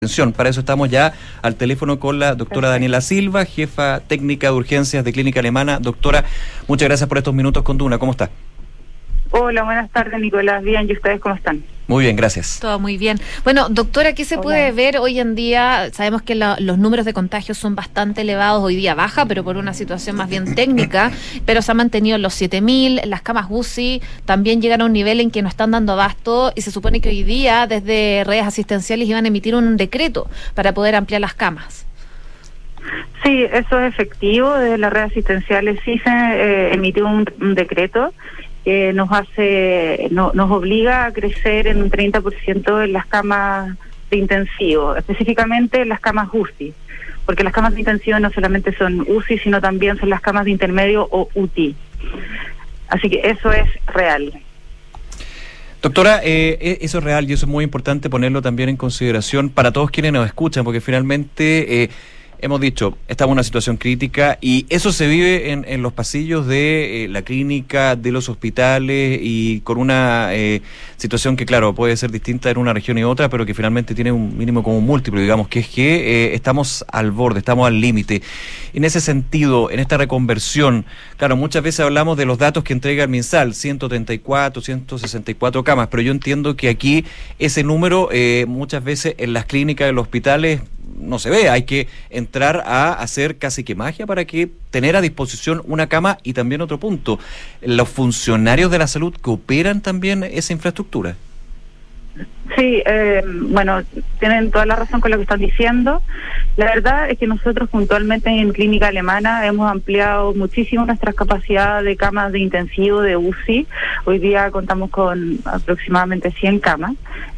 Para eso estamos ya al teléfono con la doctora Daniela Silva, jefa técnica de urgencias de Clínica Alemana. Doctora, muchas gracias por estos minutos con Duna. ¿Cómo está? Hola, buenas tardes, Nicolás. Bien, ¿y ustedes cómo están? Muy bien, gracias. Todo muy bien. Bueno, doctora, ¿qué se puede ver hoy en día? Sabemos que los números de contagios son bastante elevados, hoy día baja, pero por una situación más bien técnica, pero se han mantenido los 7.000, las camas UCI también llegan a un nivel en que no están dando abasto y se supone que hoy día desde redes asistenciales iban a emitir un decreto para poder ampliar las camas. Sí, eso es efectivo. Desde las redes asistenciales sí se emitió un decreto que nos obliga a crecer en un 30% en las camas de intensivo, específicamente en las camas UCI, porque las camas de intensivo no solamente son UCI, sino también son las camas de intermedio o UTI. Así que eso es real. Doctora, eso es real y eso es muy importante ponerlo también en consideración para todos quienes nos escuchan, porque finalmente hemos dicho, estamos en una situación crítica y eso se vive en los pasillos de la clínica, de los hospitales y con una situación que, claro, puede ser distinta en una región y otra, pero que finalmente tiene un mínimo común múltiplo, digamos, que es que estamos al borde, estamos al límite. En ese sentido, en esta reconversión, claro, muchas veces hablamos de los datos que entrega el MinSal, 134, 164 camas, pero yo entiendo que aquí ese número muchas veces en las clínicas, en los hospitales, no se ve, hay que entrar a hacer casi que magia para que tener a disposición una cama. Y también otro punto, los funcionarios de la salud que operan también esa infraestructura. Sí, bueno, tienen toda la razón con lo que están diciendo. La verdad es que nosotros puntualmente en Clínica Alemana hemos ampliado muchísimo nuestras capacidades de camas de intensivo, de UCI. Hoy día contamos con aproximadamente 100 camas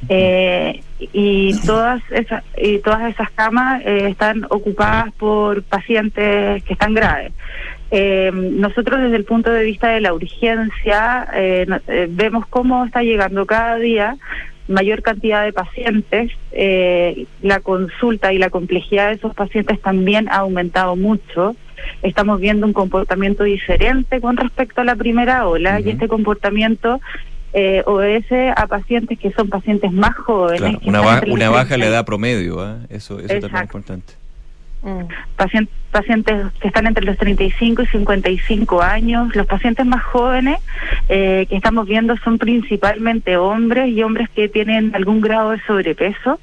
y todas esas camas están ocupadas por pacientes que están graves. Nosotros desde el punto de vista de la urgencia vemos cómo está llegando cada día mayor cantidad de pacientes, la consulta y la complejidad de esos pacientes también ha aumentado mucho. Estamos viendo un comportamiento diferente con respecto a la primera ola, y este comportamiento obedece a pacientes que son pacientes más jóvenes. Claro, una baja la edad promedio, eso también es importante. Pacientes que están entre los 35 y 55 años. Los pacientes más jóvenes que estamos viendo son principalmente hombres y hombres que tienen algún grado de sobrepeso.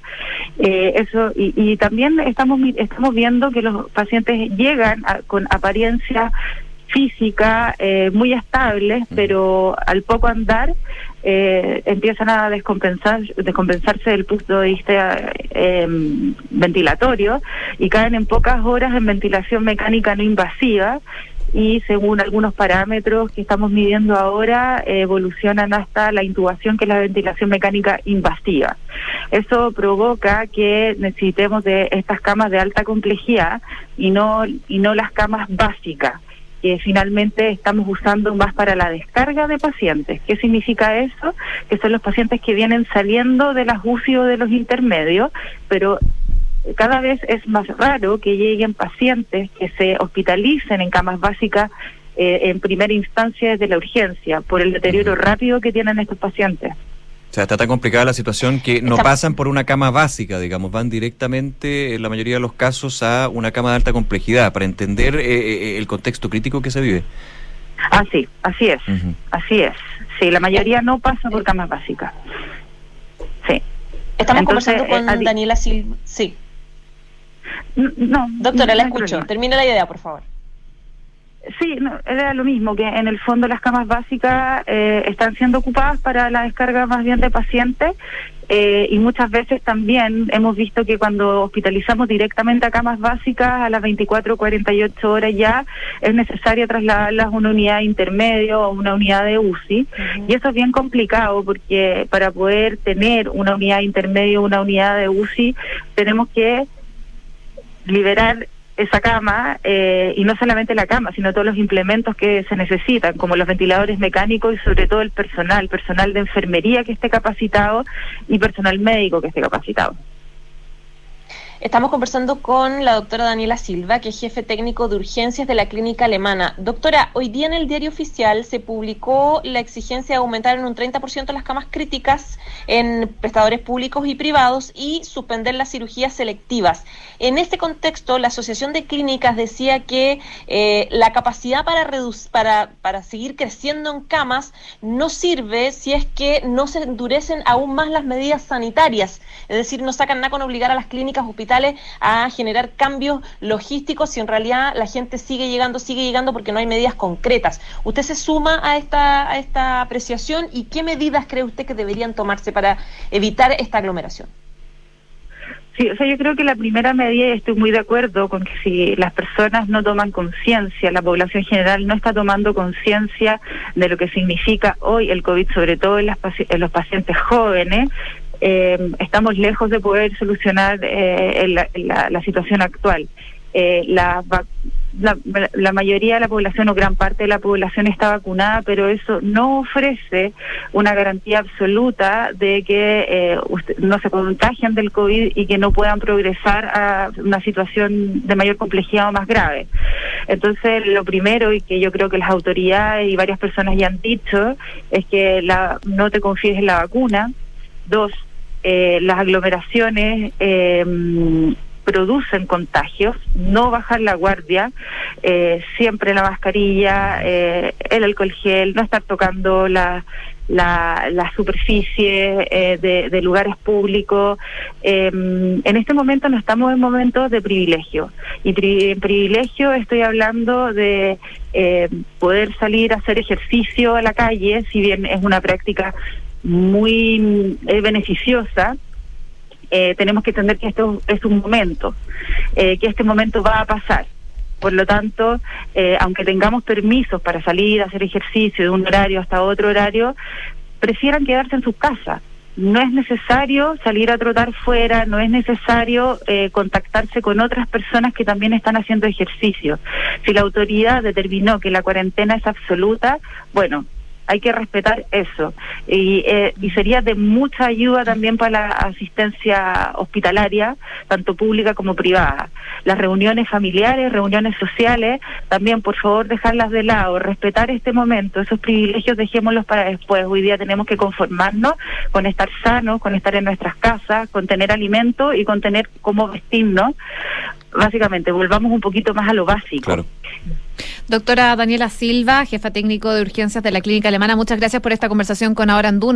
Y también estamos viendo que los pacientes llegan con apariencia física muy estables, pero al poco andar empiezan a descompensarse desde el punto de vista ventilatorio y caen en pocas horas en ventilación mecánica no invasiva, y según algunos parámetros que estamos midiendo ahora evolucionan hasta la intubación, que es la ventilación mecánica invasiva. Eso provoca que necesitemos de estas camas de alta complejidad y no las camas básicas, que finalmente estamos usando más para la descarga de pacientes. ¿Qué significa eso? Que son los pacientes que vienen saliendo de las UCI o de los intermedios, pero cada vez es más raro que lleguen pacientes que se hospitalicen en camas básicas en primera instancia desde la urgencia, por el deterioro rápido que tienen estos pacientes. O sea, está tan complicada la situación que no pasan por una cama básica, digamos, van directamente, en la mayoría de los casos, a una cama de alta complejidad, para entender el contexto crítico que se vive. Sí, así es, así es. Sí, la mayoría no pasa por camas básicas. Sí. Estamos conversando con Daniela Silva. Sí. No. Doctora, la escucho. Termina la idea, por favor. Sí, era lo mismo, que en el fondo las camas básicas están siendo ocupadas para la descarga más bien de pacientes, y muchas veces también hemos visto que cuando hospitalizamos directamente a camas básicas, a las 24 o 48 horas ya es necesario trasladarlas a una unidad intermedia o a una unidad de UCI, y eso es bien complicado porque para poder tener una unidad intermedia o una unidad de UCI tenemos que liberar esa cama, y no solamente la cama, sino todos los implementos que se necesitan, como los ventiladores mecánicos y sobre todo el personal de enfermería que esté capacitado y personal médico que esté capacitado. Estamos conversando con la doctora Daniela Silva, que es jefe técnico de urgencias de la Clínica Alemana. Doctora, hoy día en el Diario Oficial se publicó la exigencia de aumentar en un 30% las camas críticas en prestadores públicos y privados y suspender las cirugías selectivas. En este contexto, la Asociación de Clínicas decía que la capacidad para seguir creciendo en camas no sirve si es que no se endurecen aún más las medidas sanitarias. Es decir, no sacan nada con obligar a las clínicas, hospitales a generar cambios logísticos si en realidad la gente sigue llegando porque no hay medidas concretas. ¿Usted se suma a esta apreciación y qué medidas cree usted que deberían tomarse para evitar esta aglomeración? Sí, o sea, yo creo que la primera medida, y estoy muy de acuerdo con que si las personas no toman conciencia, la población general no está tomando conciencia de lo que significa hoy el COVID, sobre todo en los pacientes jóvenes, estamos lejos de poder solucionar la situación actual. La mayoría de la población o gran parte de la población está vacunada, pero eso no ofrece una garantía absoluta de que no se contagien del COVID y que no puedan progresar a una situación de mayor complejidad o más grave. Entonces, lo primero, y que yo creo que las autoridades y varias personas ya han dicho, es que no te confíes en la vacuna. 2, las aglomeraciones producen contagios, no bajar la guardia, siempre la mascarilla, el alcohol gel, no estar tocando la superficie de lugares públicos. En este momento no estamos en momentos de privilegio, y en privilegio estoy hablando de poder salir a hacer ejercicio a la calle, si bien es una práctica muy beneficiosa. Tenemos que entender que esto es un momento, que este momento va a pasar. Por lo tanto, aunque tengamos permisos para salir a hacer ejercicio de un horario hasta otro horario, prefieran quedarse en sus casas. No es necesario salir a trotar fuera, no es necesario contactarse con otras personas que también están haciendo ejercicio. Si la autoridad determinó que la cuarentena es absoluta, bueno, hay que respetar eso, y sería de mucha ayuda también para la asistencia hospitalaria, tanto pública como privada. Las reuniones familiares, reuniones sociales, también por favor dejarlas de lado, respetar este momento. Esos privilegios dejémoslos para después. Hoy día tenemos que conformarnos con estar sanos, con estar en nuestras casas, con tener alimento y con tener cómo vestirnos. Básicamente, volvamos un poquito más a lo básico. Claro. Doctora Daniela Silva, jefa técnico de urgencias de la Clínica Alemana, muchas gracias por esta conversación con Ahora en Duna.